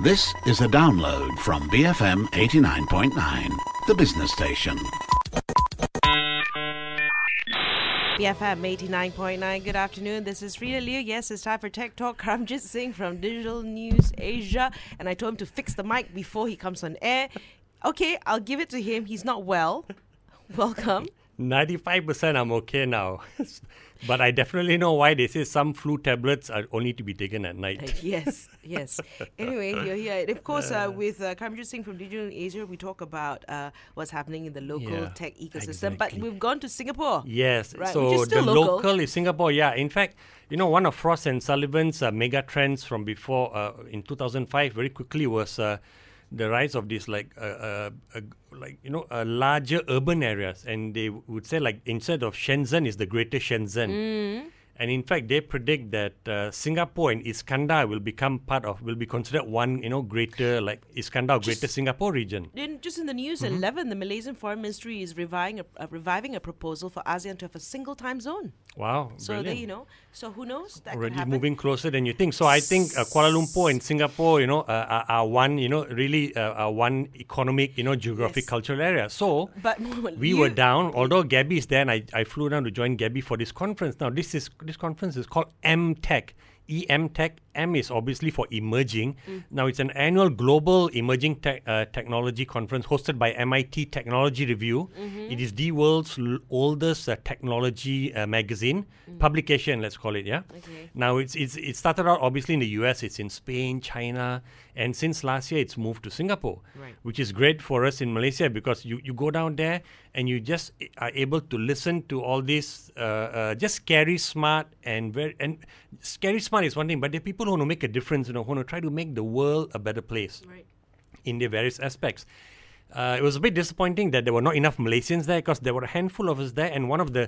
This is a download from BFM 89.9, the business station. BFM 89.9, good afternoon. This is Rita Liu. Yes, it's time for Tech Talk. Karamjit Singh from Digital News Asia. And I told him to fix the mic before he comes on air. Okay, I'll give it to him. He's not well. Welcome. 95% I'm okay now. But I definitely know why they say some flu tablets are only to be taken at night. Yes. Anyway, you're here. And of course, with Karamjit Singh from Digital Asia, we talk about what's happening in the local tech ecosystem. Exactly. But we've gone to Singapore. Yes. Right, so which is still the local is Singapore. Yeah. In fact, one of Frost & Sullivan's mega trends from before in 2005 very quickly was the rise of these larger urban areas, and they would say instead of Shenzhen is the greater Shenzhen. And in fact, they predict that Singapore and Iskandar will be considered one, greater Iskandar, greater Singapore region. Just in the news, 11, the Malaysian Foreign Ministry is reviving a proposal for ASEAN to have a single time zone. Wow, so brilliant. So who knows? That already could happen. Moving closer than you think. So I think Kuala Lumpur and Singapore, are one, really one economic, geographic cultural area. So but we were down. Although Gabby is there, and I flew down to join Gabby for this conference. Now this conference is called M-Tech. EM-Tech. M is obviously for emerging. Now, it's an annual global emerging technology conference hosted by MIT Technology Review. It is the world's oldest technology magazine, publication, let's call it, yeah? Okay. Now, it started out obviously in the US, it's in Spain, China, and since last year, it's moved to Singapore, which is great for us in Malaysia because you go down there and you just are able to listen to all this just scary smart and scary smart is one thing, but there are people who want to make a difference, who want to try to make the world a better place in their various aspects. It was a bit disappointing that there were not enough Malaysians there because there were a handful of us there, and one of the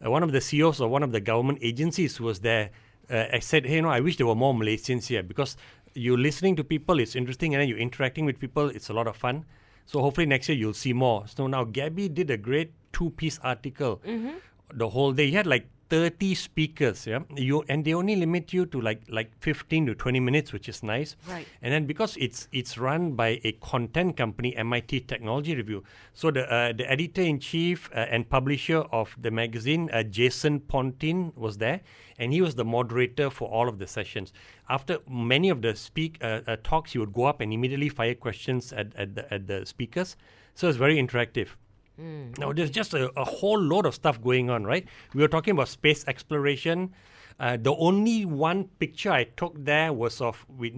CEOs of one of the government agencies was there. I said, hey, I wish there were more Malaysians here because you're listening to people, it's interesting, and then you're interacting with people, it's a lot of fun. So hopefully next year you'll see more. So now Gabby did a great 2-piece article the whole day. He had 30 speakers, and they only limit you to like 15 to 20 minutes, which is nice. Right. And then because it's run by a content company, MIT Technology Review, so the editor-in-chief and publisher of the magazine, Jason Pontin, was there, and he was the moderator for all of the sessions. After many of the talks, he would go up and immediately fire questions at the speakers. So it's very interactive. Now, there's just a whole load of stuff going on, right? We were talking about space exploration. The only one picture I took there was with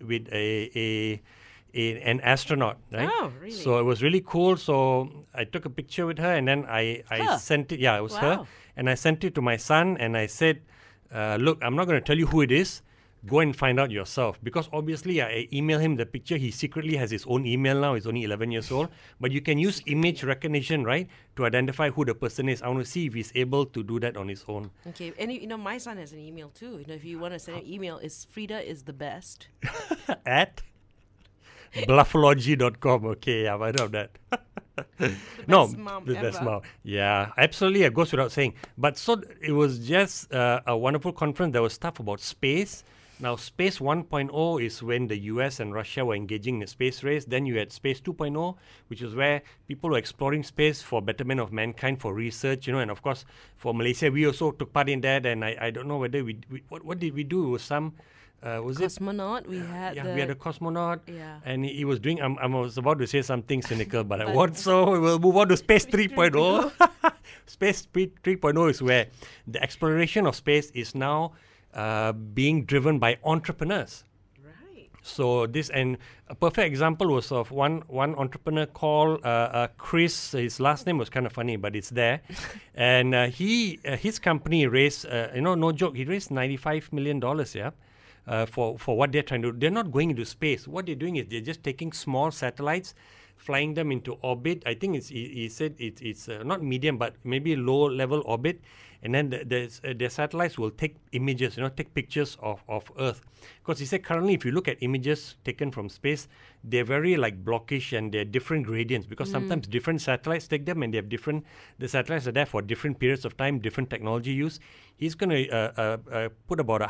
an astronaut, right? Oh, really? So it was really cool. So I took a picture with her, and then I sent it. Yeah, it was her. And I sent it to my son, and I said, look, I'm not going to tell you who it is. Go and find out yourself. Because obviously I email him the picture. He secretly has his own email now. He's only 11 years old. But you can use image recognition, right, to identify who the person is. I want to see if he's able to do that on his own. Okay. And, my son has an email too. If you want to send an email, Frida is the best. At bluffology.com. Okay, I've heard of that. The best mom. Yeah, absolutely. It goes without saying. But so it was just a wonderful conference. There was stuff about space. Now, Space 1.0 is when the US and Russia were engaging in the space race. Then you had Space 2.0, which is where people were exploring space for betterment of mankind, for research, and of course, for Malaysia, we also took part in that. And I don't know whether what did we do? It was some... cosmonaut. We had a cosmonaut, and he was doing. I was about to say something cynical, but I won't. So we'll move on to Space 3.0. Space 3.0 is where the exploration of space is now being driven by entrepreneurs. Right. So and a perfect example was of one entrepreneur called Chris. His last name was kind of funny, but it's there. And his company raised, no joke, he raised $95 million. For what they're trying to do. They're not going into space. What they're doing is they're just taking small satellites, flying them into orbit. I think he said it's not medium, but maybe low level orbit, and then the satellites will take images, take pictures of Earth. Because he said currently, if you look at images taken from space, they're very like blockish and they're different gradients because sometimes different satellites take them and they have the satellites are there for different periods of time, different technology use. He's going to put about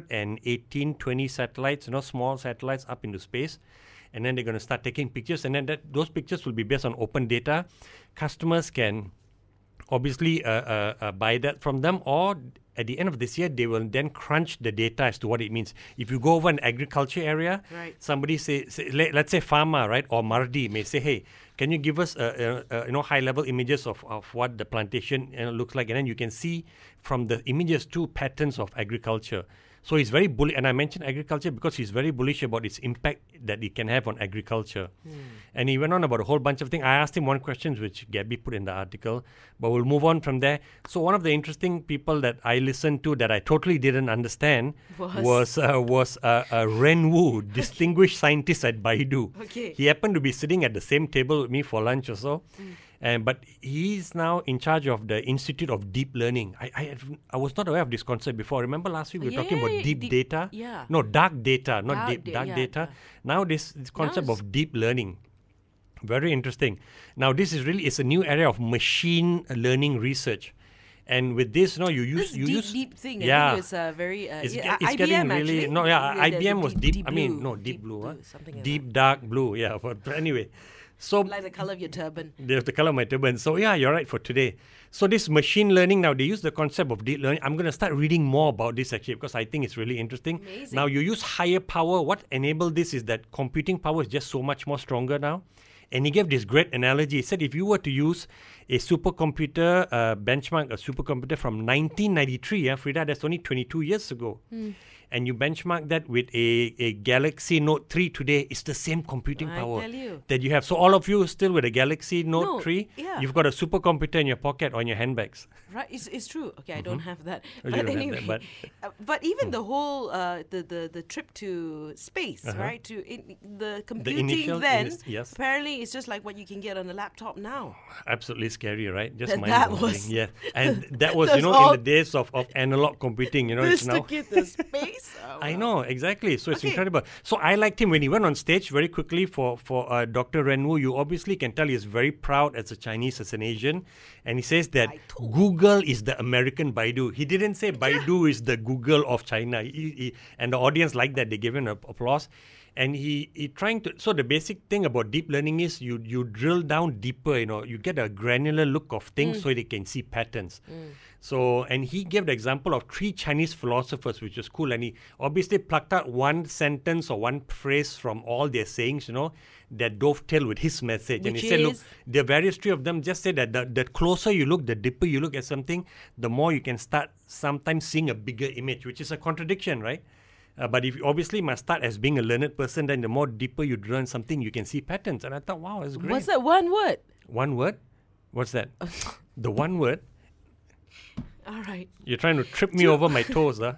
118, 20 satellites, small satellites up into space. And then they're going to start taking pictures. And then those pictures will be based on open data. Customers can obviously buy that from them, or at the end of this year, they will then crunch the data as to what it means. If you go over an agriculture area, somebody let's say Pharma, right, or Mardi may say, hey, can you give us high-level images of what the plantation looks like? And then you can see from the images too patterns of agriculture. So he's very bullish, and I mentioned agriculture because he's very bullish about its impact that it can have on agriculture. And he went on about a whole bunch of things. I asked him one question, which Gabby put in the article, but we'll move on from there. So one of the interesting people that I listened to that I totally didn't understand was Ren Wu, distinguished scientist at Baidu. Okay. He happened to be sitting at the same table with me for lunch or so. But he's now in charge of the Institute of Deep Learning. I was not aware of this concept before. Remember last week we were talking about deep data? Yeah. No, dark data, not dark data. Now this concept of deep learning. Very interesting. Now this is it's a new area of machine learning research. And with this, you use deep thing. Yeah, I think it's very. it's IBM getting really actually. no. Yeah, IBM was deep. Deep I mean, blue, no, deep blue. something like Deep dark blue. Yeah, but anyway. So like the color of your turban. They have the color of my turban. So yeah, you're right for today. So this machine learning, now they use the concept of deep learning. I'm going to start reading more about this actually because I think it's really interesting. Amazing. Now you use higher power. What enabled this is that computing power is just so much more stronger now. And he gave this great analogy. He said if you were to use a supercomputer, benchmark a supercomputer from 1993, Frida, that's only 22 years ago. And you benchmark that with a Galaxy Note 3 today, it's the same computing power tell you. that you have. So all of you still with a Galaxy Note 3, yeah. You've got a supercomputer in your pocket or in your handbags. Right, it's true. Okay, I don't have that. Oh, But you don't have anyway, that, but even the whole the trip to space, right? The computing initial then yes. apparently it's just like what you can get on a laptop now. Absolutely scary, right? Just That mind-boggling. was- Yeah, and that was That's in all- the days of analog computing. This It's now. took you to space. Oh, I wow. know, exactly. So it's Okay. incredible. So I liked him when he went on stage very quickly for Dr. Ren Wu. You obviously can tell he's very proud as a Chinese, as an Asian. And he says that Google is the American Baidu. He didn't say Baidu is the Google of China. And the audience liked that. They gave him applause. And he trying to, so the basic thing about deep learning is you drill down deeper, you get a granular look of things so they can see patterns. So, and he gave the example of 3 Chinese philosophers, which is cool. And he obviously plucked out one sentence or one phrase from all their sayings, that dovetail with his message. And Which he said, look, is? the various 3 of them just said that the closer you look, the deeper you look at something, the more you can start sometimes seeing a bigger image, which is a contradiction, right? But if you obviously must start as being a learned person, then the more deeper you learn something, you can see patterns. And I thought, wow, that's great. What's that one word? One word? What's that? The one word? All right. You're trying to trip me over my toes, huh?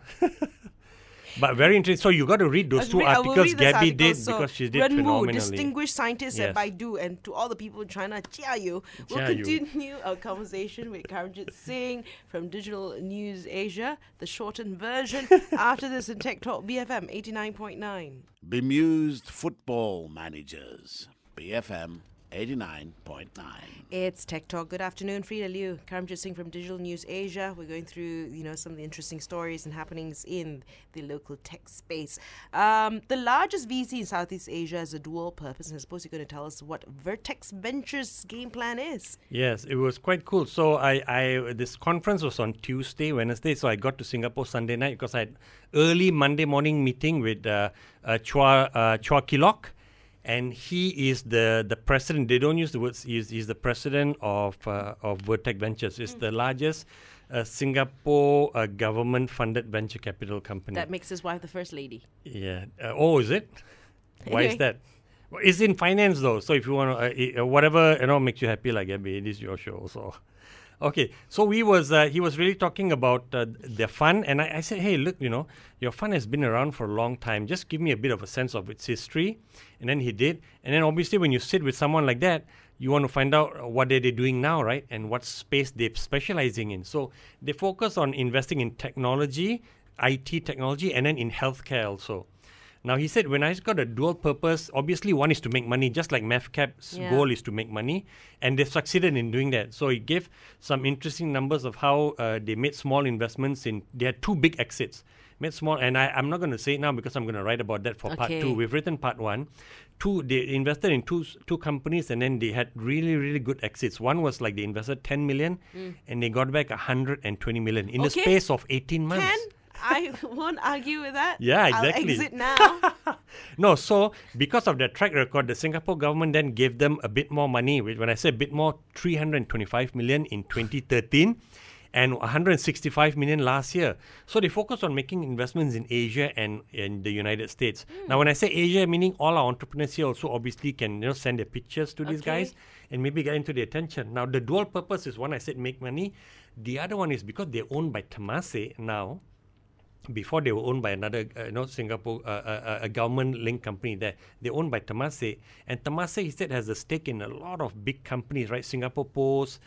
But very interesting. So you got to read those 2 I will articles read this Gabby article. did So, because she did Ren Wu, phenomenally. distinguished scientist at Yes. Baidu, and to all the people in China, Jia Yu. We'll Jia Yu. continue our conversation with Karanjit Singh from Digital News Asia, the shortened version, after this in Tech Talk BFM 89.9. Bemused football managers. BFM 89.9. It's Tech Talk. Good afternoon, Frida Liu. Karamjit Singh from Digital News Asia. We're going through, some of the interesting stories and happenings in the local tech space. The largest VC in Southeast Asia has a dual purpose, and I suppose you're going to tell us what Vertex Ventures' game plan is. Yes, it was quite cool. So I this conference was on Tuesday, Wednesday, so I got to Singapore Sunday night because I had early Monday morning meeting with Chua Kilok. And he is the president. They don't use the words. He's the president of Vertex Ventures. It's the largest Singapore government-funded venture capital company. That makes his wife the first lady. Yeah. Is it? Why is Anyway. that? Well, it's in finance though. So if you want to, whatever makes you happy, like Gabby, it is your show. So. Okay, so he was really talking about their fund, and I said, hey, look, your fund has been around for a long time. Just give me a bit of a sense of its history. And then he did. And then obviously when you sit with someone like that, you want to find out what are they doing now, right? And what space they're specializing in. So they focus on investing in technology, IT technology, and then in healthcare also. Now, he said, when I got a dual purpose, obviously one is to make money, just like MAVCAP's goal is to make money. And they've succeeded in doing that. So he gave some interesting numbers of how they made small investments in, they had 2 big exits. Made small, and I'm not going to say it now because I'm going to write about that for part 2. We've written part 1. They invested in two companies, and then they had really, really good exits. One was like they invested 10 million and they got back 120 million in the space of 18 months. I won't argue with that. Yeah, exactly. I'll exit now. No, so because of their track record, the Singapore government then gave them a bit more money. When I say a bit more, 325 million in 2013 and 165 million last year. So they focus on making investments in Asia and in the United States. Now, when I say Asia, meaning all our entrepreneurs here also obviously can send their pictures to these guys and maybe get into their attention. Now, the dual purpose is one, I said make money. The other one is because they're owned by Temasek now. Before they were owned by another, Singapore, a government-linked company there. They're owned by Temasek. And Temasek, he said, has a stake in a lot of big companies, right? Singapore Post,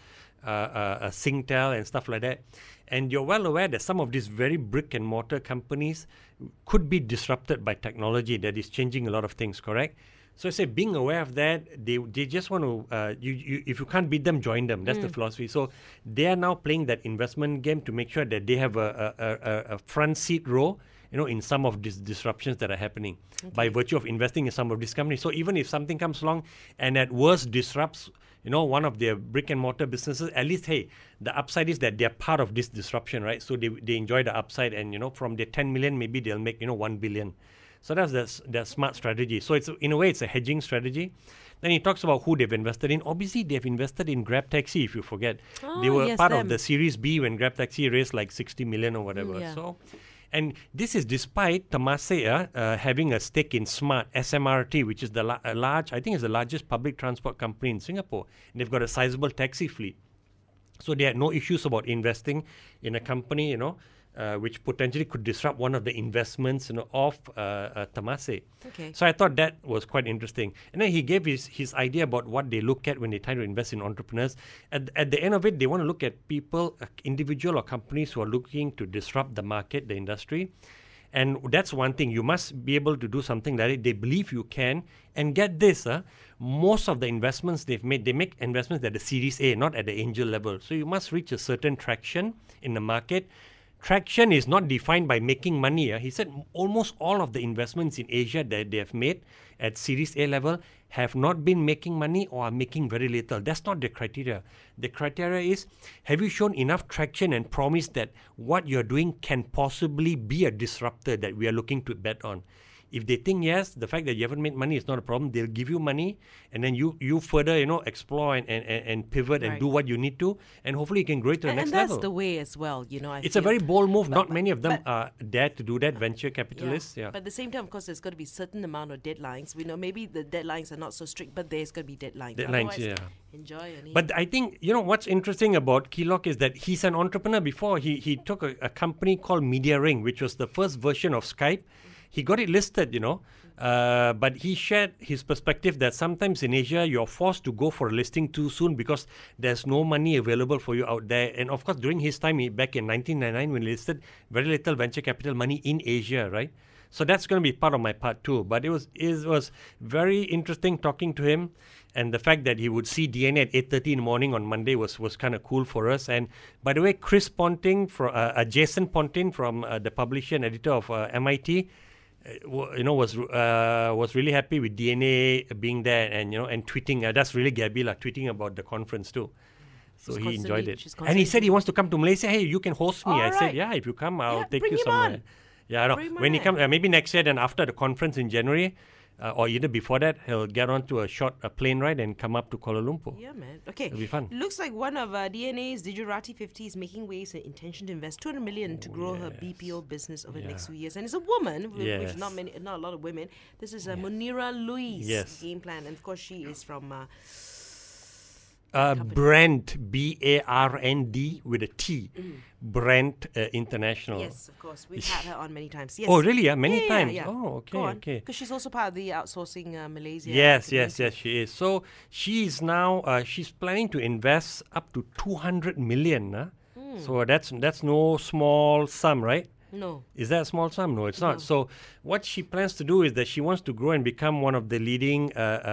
Singtel and stuff like that. And you're well aware that some of these very brick-and-mortar companies could be disrupted by technology that is changing a lot of things, correct? So I say, being aware of that, they just want to, if you can't beat them, join them. That's the philosophy. So they are now playing that investment game to make sure that they have a front seat row, in some of these disruptions that are happening by virtue of investing in some of these companies. So even if something comes along and at worst disrupts, one of their brick and mortar businesses, at least, hey, the upside is that they're part of this disruption, right? So they enjoy the upside, and, from their 10 million, maybe they'll make, 1 billion. So that's their smart strategy. So it's, in a way, it's a hedging strategy. Then he talks about who they've invested in. Obviously, they've invested in Grab Taxi, if you forget. They were part of the Series B when Grab Taxi raised like 60 million or whatever. So, and this is despite Temasek having a stake in Smart, SMRT, which is the I think it's the largest public transport company in Singapore. And they've got a sizable taxi fleet. So they had no issues about investing in a company, which potentially could disrupt one of the investments of Temasek. So I thought that was quite interesting. And then he gave his idea about what they look at when they try to invest in entrepreneurs. At the end of it, they want to look at people, individual or companies who are looking to disrupt the market, the industry. And that's one thing. You must be able to do something like it. They believe you can. And get this, most of the investments they've made, they make investments at the Series A, not at the angel level. So you must reach a certain traction in the market. Traction is not defined by making money. He said almost all of the investments in Asia that they have made at Series A level have not been making money or are making very little. That's not the criteria. The criteria is, have you shown enough traction and promise that what you're doing can possibly be a disruptor that we are looking to bet on? If they think yes, the fact that you haven't made money is not a problem. They'll give you money, and then you further, explore and pivot and do what you need to, and hopefully you can grow it to the next level. And that's the way as well, It's a very bold move. Not many of them are dare to do that, venture capitalists. But at the same time, of course, there's got to be a certain amount of deadlines. We know maybe the deadlines are not so strict, but there's got to be deadlines. Otherwise, enjoy. But I think, what's interesting about Keylog is that he's an entrepreneur before. He took a company called Media Ring, which was the first version of Skype. He got it listed, but he shared his perspective that sometimes in Asia, you're forced to go for a listing too soon because there's no money available for you out there. And of course, during his time, back in 1999, when he listed, very little venture capital money in Asia, right? So that's going to be part of my part 2. But it was very interesting talking to him. And the fact that he would see DNA at 8:30 in the morning on Monday was kind of cool for us. And by the way, Chris Ponting, Jason Ponting from the publisher and editor of MIT, was really happy with DNA being there and and tweeting. That's really Gabby tweeting about the conference too. So he enjoyed it, and he said he wants to come to Malaysia. Hey, you can host me. I said, yeah, if you come, I'll take you somewhere. On. Yeah, no. When he comes, maybe next year. Then after the conference in January. Or either before that, he'll get onto a plane ride and come up to Kuala Lumpur. Yeah, man. Okay. It'll be fun. Looks like one of DNA's Gujarati 50 is making waves and intention to invest 200 million to grow her BPO business over the next few years. And it's a woman, which not a lot of women. This is Munira Louise game plan. And of course, she is from Brand, B-A-R-N-D with a T. Brand International. Yes, of course. We've had her on many times. Yes. Oh, really? Yeah, many Yeah, times. yeah. Oh, okay, Go on. okay. Because she's also part of the outsourcing Malaysia. Yes, community. she is. So she is now she's planning to invest up to 200 million. So that's no small sum, right? No. Is that a small sum? No, it's not. So what she plans to do is that she wants to grow and become one of the leading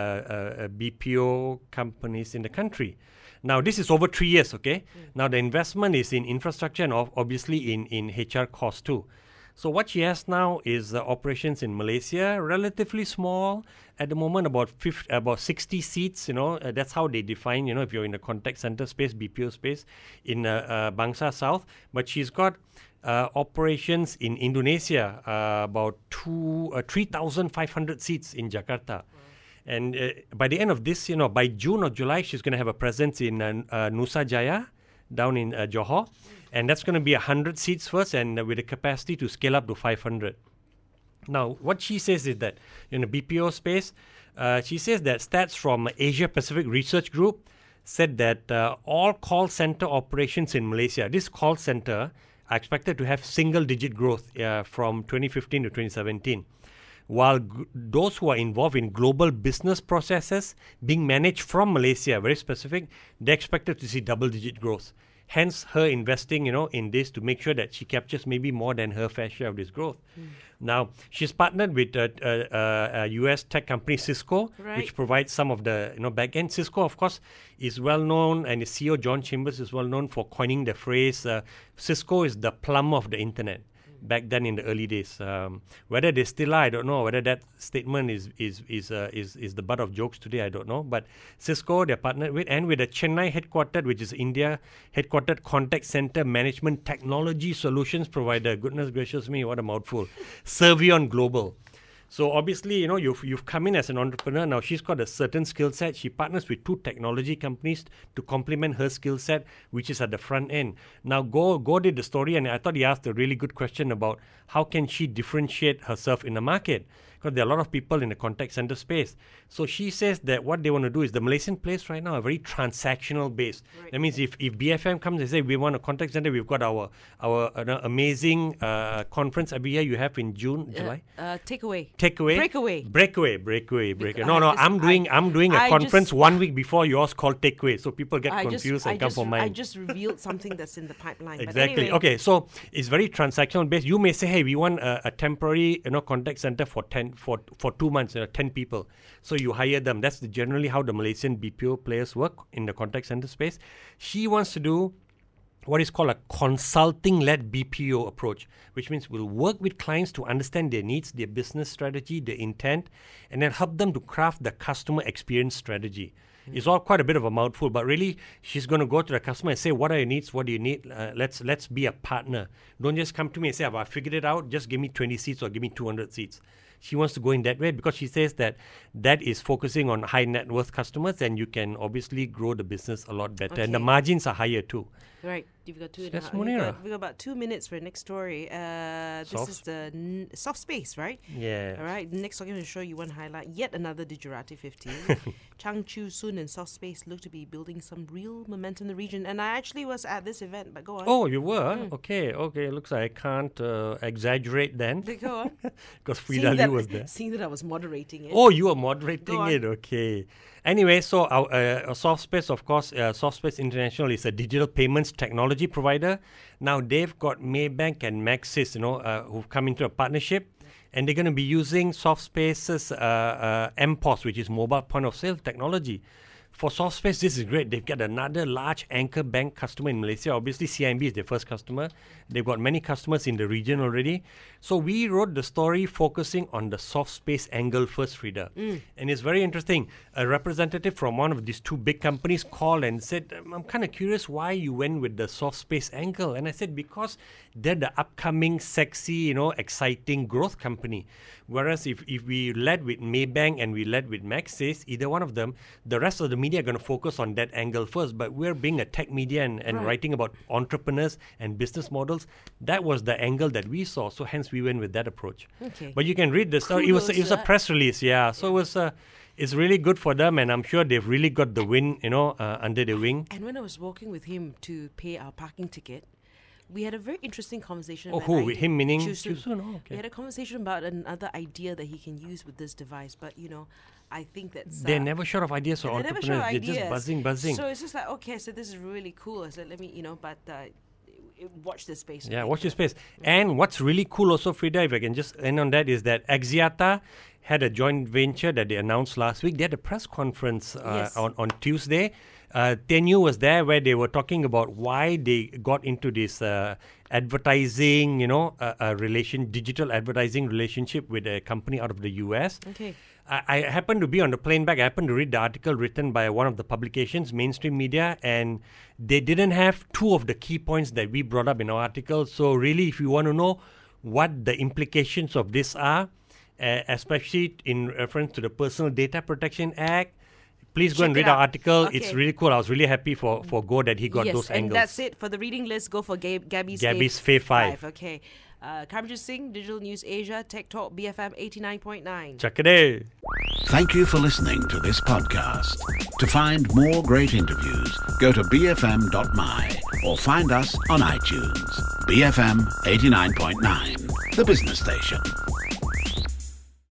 BPO companies in the country. Now, this is over 3 years, okay? Now, the investment is in infrastructure and obviously in HR costs too. So what she has now is operations in Malaysia, relatively small at the moment, about 60 seats. That's how they define. If you're in the contact center space, BPO space, in Bangsa South. But she's got operations in Indonesia, about 3,500 seats in Jakarta. And by the end of this, by June or July, she's going to have a presence in Nusa Jaya, down in Johor. And that's going to be 100 seats first, and with the capacity to scale up to 500. Now, what she says is that in the BPO space, she says that stats from Asia Pacific Research Group said that all call center operations in Malaysia, this call center are expected to have single-digit growth from 2015 to 2017. While those who are involved in global business processes being managed from Malaysia, very specific, they're expected to see double-digit growth. Hence, her investing, in this to make sure that she captures maybe more than her fair share of this growth. Now, she's partnered with a US tech company, Cisco, which provides some of the back end. Cisco, of course, is well known, and the CEO John Chambers is well known for coining the phrase, "Cisco is the plumber of the internet." Back then in the early days, whether they still are, I don't know. Whether that statement is the butt of jokes today, I don't know. But Cisco, they're partnered with, and with the Chennai headquartered, which is India headquartered contact center management technology solutions provider. Goodness gracious me, what a mouthful! Servion Global. So obviously, you've come in as an entrepreneur. Now she's got a certain skill set. She partners with 2 technology companies to complement her skill set, which is at the front end. Now Go did the story, and I thought he asked a really good question about how can she differentiate herself in the market, because there are a lot of people in the contact center space. So she says that what they want to do is the Malaysian place right now are very transactional based. Right. That means if BFM comes and say we want a contact center, we've got our amazing conference every year you have in June, July. Takeaway. Breakaway. No, I'm doing a conference 1 week before yours called Takeaway, so people get confused and come for mine. I just revealed something that's in the pipeline. Exactly. Anyway. Okay, so it's very transactional based. You may say, hey, we want a temporary contact center for 2 months, 10 people. So you hire them. That's generally how the Malaysian BPO players work in the contact center space. She wants to do what is called a consulting-led BPO approach, which means we'll work with clients to understand their needs, their business strategy, their intent, and then help them to craft the customer experience strategy. It's all quite a bit of a mouthful, but really, she's going to go to the customer and say, what are your needs? What do you need? Let's be a partner. Don't just come to me and say, I figured it out. Just give me 20 seats or give me 200 seats. She wants to go in that way because she says that is focusing on high net worth customers, and you can obviously grow the business a lot better. Okay. And the margins are higher too. Right. You've got we've got about 2 minutes for the next story. This is the soft space, right? Yeah. All right. Next, I'm going to show you one highlight. Yet another Digirati 15. Chang Chu Soon and Soft Space look to be building some real momentum in the region. And I actually was at this event, but go on. Oh, you were? Okay. Looks like I can't exaggerate then. Go on. Because Frida Liu was there. Seeing that I was moderating it. Oh, you were moderating it. Okay. Anyway, so our SoftSpace, of course, SoftSpace International is a digital payments technology provider. Now they've got Maybank and Maxis, who've come into a partnership, and they're going to be using SoftSpace's MPOS, which is mobile point of sale technology. For SoftSpace, this is great. They've got another large anchor bank customer in Malaysia. Obviously, CIMB is their first customer. They've got many customers in the region already. So we wrote the story focusing on the SoftSpace angle first, Frida. And it's very interesting. A representative from one of these 2 big companies called and said, I'm kind of curious why you went with the SoftSpace angle. And I said, because they're the upcoming, sexy, exciting growth company. Whereas if we led with Maybank and we led with Maxis, either one of them, the rest of the media are going to focus on that angle first. But we're being a tech media and writing about entrepreneurs and business models. That was the angle that we saw. So hence we went with that approach. Okay. But you can read the story. It was a press release, yeah. So it's really good for them, and I'm sure they've really got the wind, under the wing. And when I was walking with him to pay our parking ticket, we had a very interesting conversation. Oh, about who? With him meaning Chusun. Oh, okay. We had a conversation about another idea that he can use with this device, but I think that's They're never short of ideas for they're never entrepreneurs. short of They're just buzzing. So it's just like, okay, so this is really cool. I said, let me, watch this space. Yeah, watch this space. And what's really cool also, Frida, if I can just end on that, is that Axiata had a joint venture that they announced last week. They had a press conference Yes. on Tuesday. Tenyu was there where they were talking about why they got into this advertising, digital advertising relationship with a company out of the US. Okay. I happened to be on the plane back. I happened to read the article written by one of the publications, mainstream media, and they didn't have two of the key points that we brought up in our article. So really, if you want to know what the implications of this are, especially in reference to the Personal Data Protection Act, please go Check and it read our out. article. Okay. It's really cool. I was really happy for Go that he got yes, those and angles. that's it. For the reading list, go for Gabby's Fave 5. Okay. Karamjit Singh, Digital News Asia, Tech Talk, BFM 89.9. Chakade. Thank you for listening to this podcast. To find more great interviews, go to bfm.my or find us on iTunes. BFM 89.9, the business station.